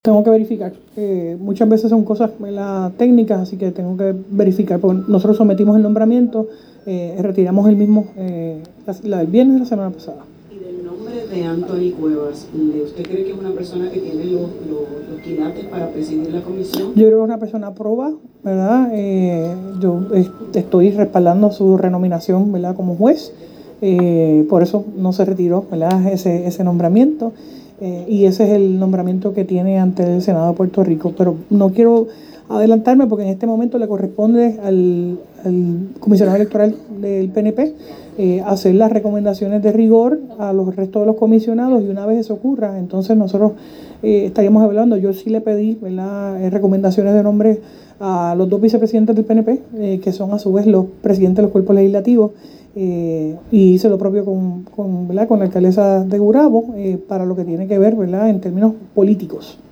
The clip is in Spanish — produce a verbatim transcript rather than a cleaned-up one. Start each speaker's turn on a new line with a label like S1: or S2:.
S1: Tengo que verificar. Eh, muchas veces son cosas ¿verdad? técnicas, así que tengo que verificar. Porque nosotros sometimos el nombramiento, eh, retiramos el mismo eh, la, la, el viernes de la semana pasada.
S2: Y del nombre de Anthony Cuevas, ¿usted cree que es una persona que tiene los, los, los quilates para presidir la comisión?
S1: Yo creo que es una persona proba, ¿verdad? Eh, yo eh, estoy respaldando su renominación, ¿verdad? Como juez. Eh, por eso no se retiró, ¿verdad? Ese, ese nombramiento. Eh, y ese es el nombramiento que tiene ante el Senado de Puerto Rico. Pero no quiero adelantarme porque en este momento le corresponde al, al comisionado electoral del P N P eh, hacer las recomendaciones de rigor a los restos de los comisionados, y una vez eso ocurra, entonces nosotros eh, estaríamos hablando. Yo sí le pedí ¿verdad? Eh, recomendaciones de nombre a los dos vicepresidentes del P N P, eh, que son a su vez los presidentes de los cuerpos legislativos. Eh, y hice lo propio con, con, ¿verdad? con la alcaldesa de Gurabo, eh, para lo que tiene que ver ¿verdad? En términos políticos.